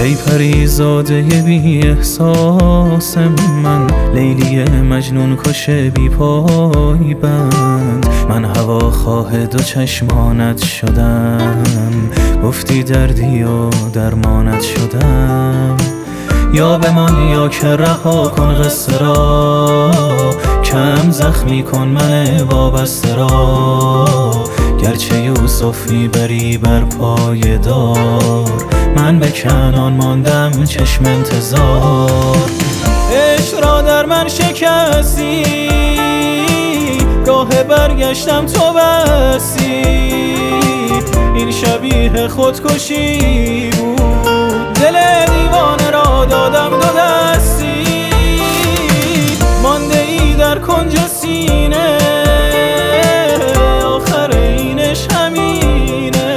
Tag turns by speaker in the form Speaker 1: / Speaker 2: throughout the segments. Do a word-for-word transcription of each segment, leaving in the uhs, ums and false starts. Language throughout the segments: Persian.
Speaker 1: ای پریزاده بی احساس من، لیلی مجنون کش بی پای بند. من هوا خواه دو چشمانت شدم، گفتی دردی و درمانت شدم. یا بمان یا که رها کن قصه را، کم زخمی کن من وابسته را. گرچه یوسف میبری بر پای دار، من به کنعان ماندم چشم انتظار. عشق را در من شکستی، راه برگشتم تو بستی. این شبیه خودکشی بود، دل دیوانه را دادم دو دستی. مانده ای در کنج سینه، آخر اینش همینه.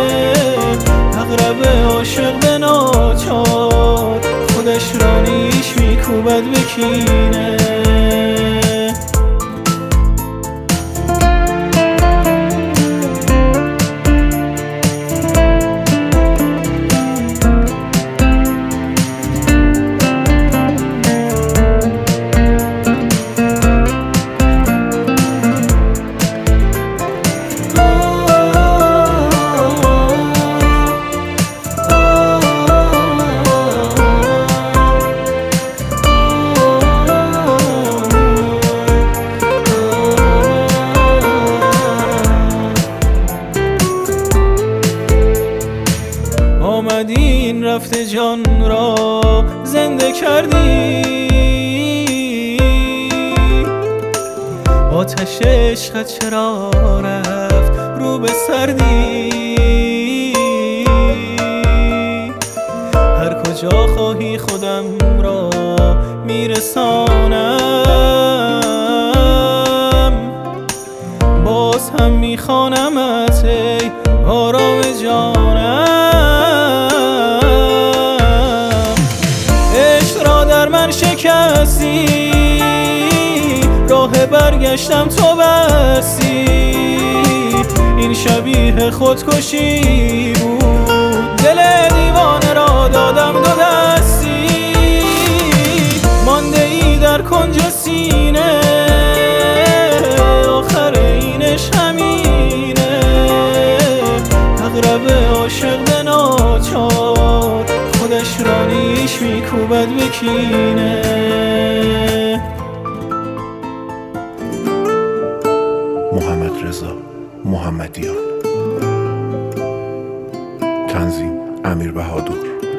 Speaker 1: اغرب عاشق به ناچار، خودش را نیش میکوبد به کینه. آمدین رفته جان را زنده کردی، آتش عشقت چرا رفت رو به سردی. هر کجا خواهی خودم را میرسانم، باز هم میخوانمت ای آرام جانم. شکستی، راه برگشتم تو بستی. این شبیه خودکشی بود، دل دیوانه را دادم دو دستی. مانده ای در کنج سینه، آخر اینش همینه. اغرب عاشق به ناچار، خودش را نیش میکوبد به کینه.
Speaker 2: محمدرضا محمدیان، تنظیم امیر بهادر.